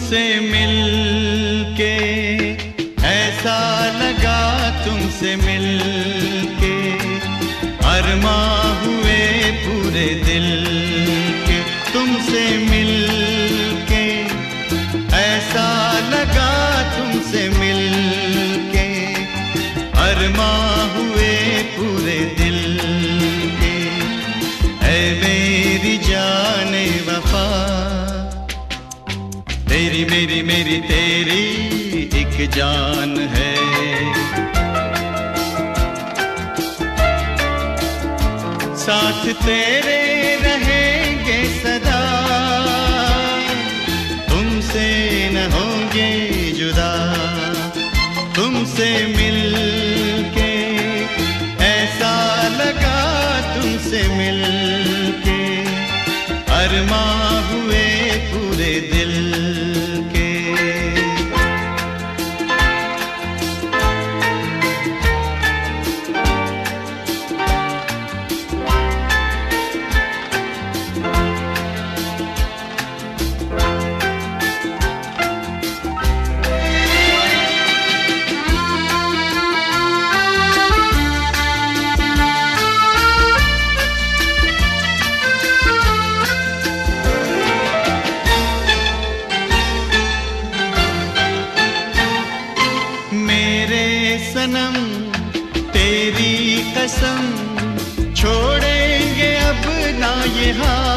तुमसे मिलके ऐसा लगा, तुमसे मिलके अरमां हुए पूरे दिल के। तुमसे मिलके ऐसा लगा, तुमसे मिलके अरमां हुए पूरे दिल के। ऐ मेरी जाने वफा, तेरी मेरी मेरी तेरी एक जान है। साथ तेरे रहेंगे सदा, तुमसे न होंगे जुदा। तुमसे मिलके ऐसा लगा, तुमसे मिलके अरमां हुए पूरे दिल के। सनम तेरी कसम, छोड़ेंगे अब ना ये हाल।